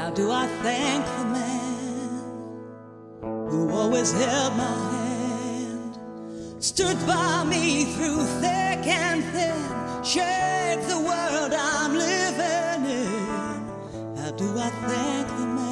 How do I thank the man who always held my hand, stood by me through thick and thin, shaped the world I'm living in? How do I thank the man?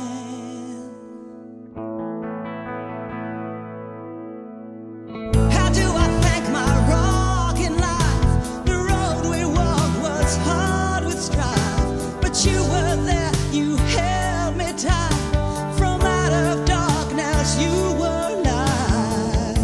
How do I thank my rock in life? The road we walked was hard with strife, but you were there, you held me tight. From out of darkness you were light.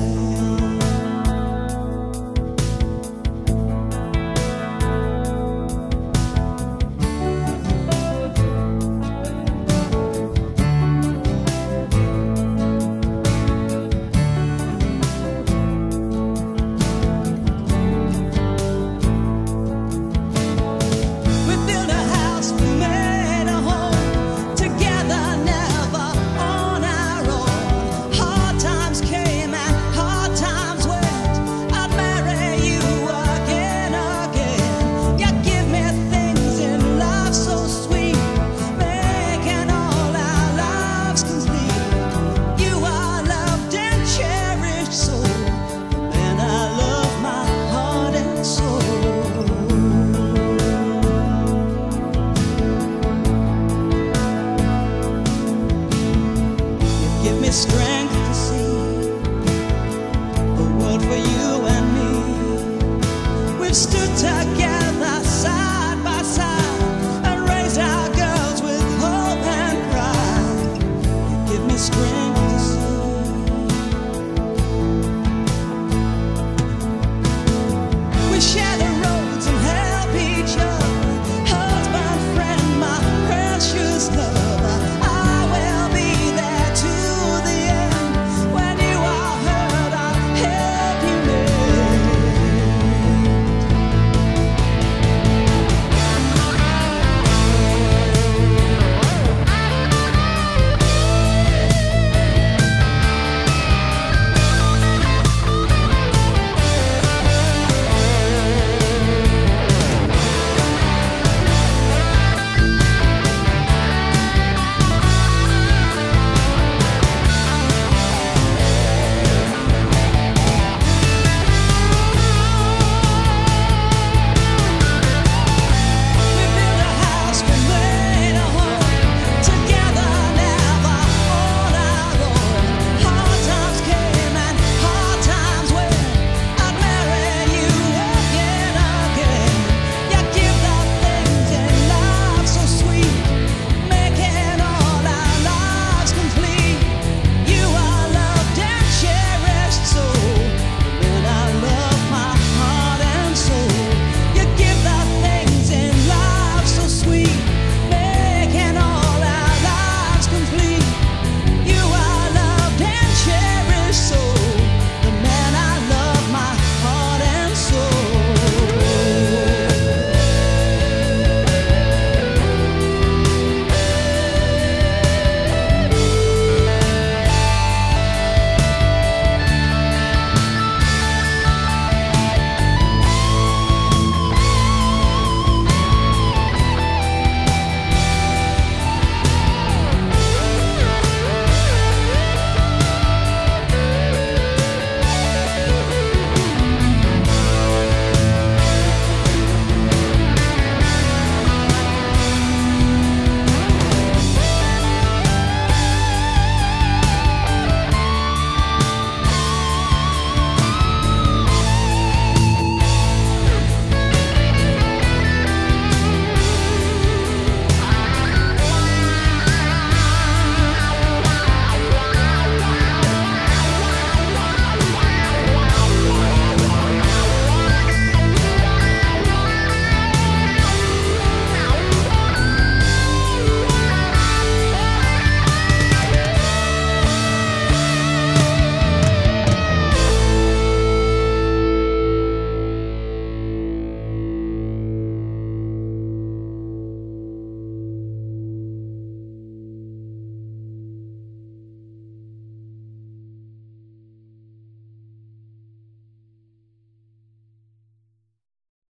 We built a house, we made a home, together never on our own. Hard times came and hard times went. I'd marry you again, again. You give me things in life so sweet, making all our lives complete. You are loved and cherished so, and I love my heart and soul. Give me strength to see a world for you and me. We've stood together